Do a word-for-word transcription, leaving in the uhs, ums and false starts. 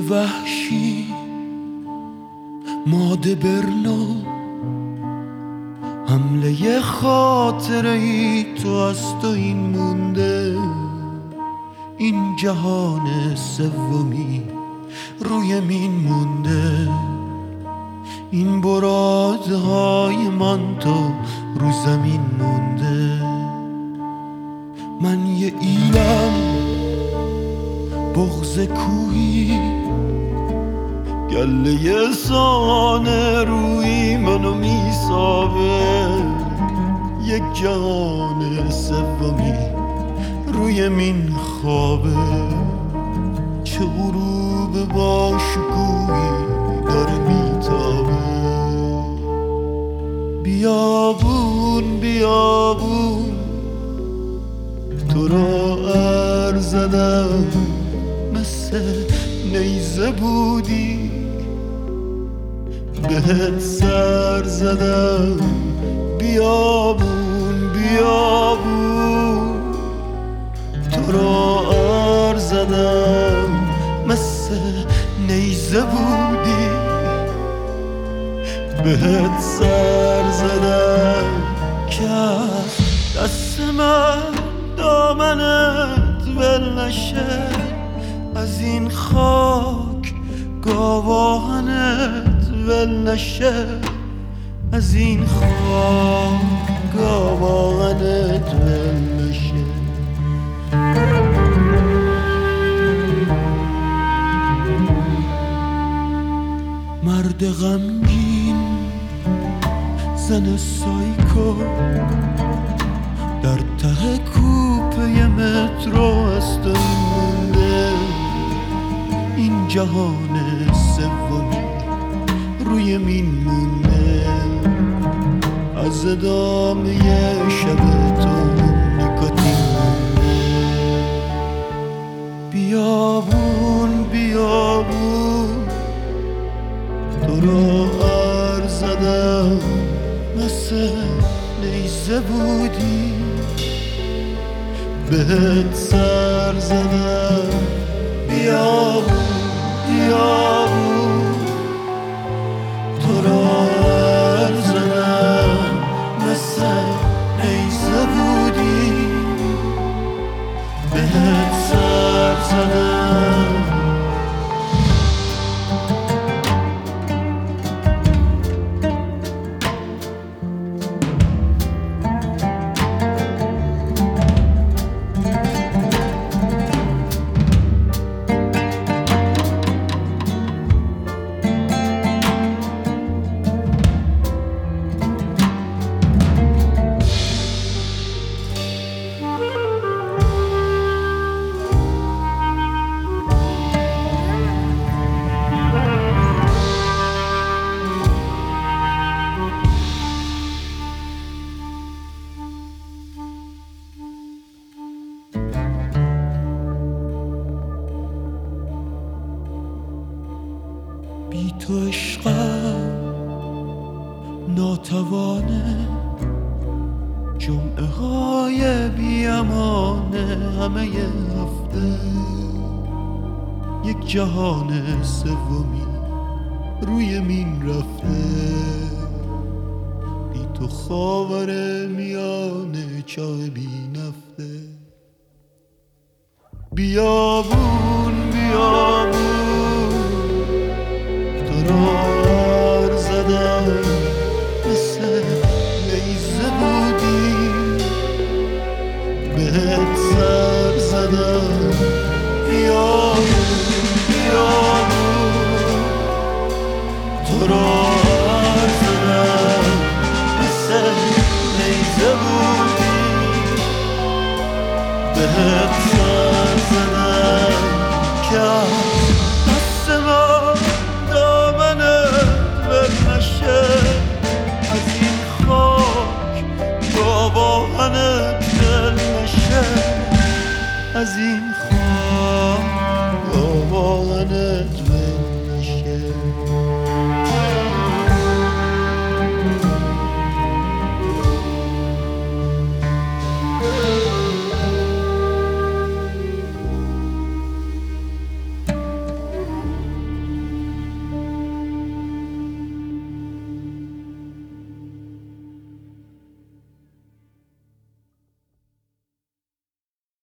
وحشی ماده برنو حمله خاطره ای تو از تو این مونده، این جهان سومی روی مین مونده، این برادهای من تو رو زمین مونده. من یه ایلم بغض کوهی گله سانه روی منو میسابه، یک جهان سومی روی مین خوابه، چه غروب با شکوهی داره میتابه. بیابون بیابون تو را ار زدم، مثل نیزه بودی بهت سر زدم. بیابون بیابون تو را ار زدم، مثل نیزه بودی بهت سر زدم. که دست من دامنت ول نشه، از این خاک گاواهنت ول نشه، از این خاک گاواهنت ول نشه. مرد غمگین زن سایکو در ته کوپه مترو از تو مونده، این جهان سومی روی مین مونده، از ادامه شب تو نیکوتین مونده. بیابون بیابون تو را ار زدم، مثل نیزه بودی بهت سر زدم. بیابون بیابون تو را ار زدم، مثل نیزه بودی بهت سر زدم. بی تو عشقم ناتوانه، جمعه های بی امانه همه هفته، یک جهان سومی روی مین رفته، بی تو خاور میانه چاه بی نفته. بیابون بیابون تو را ار زدم، مثل نیزه بودی بهت سر زدم. بیابون بیابون تو را ار زدم، مثل نیزه بودی بهت سر زدم. که دست من از این خاک گاواهنت ول نشه، از این خاک گاواهنت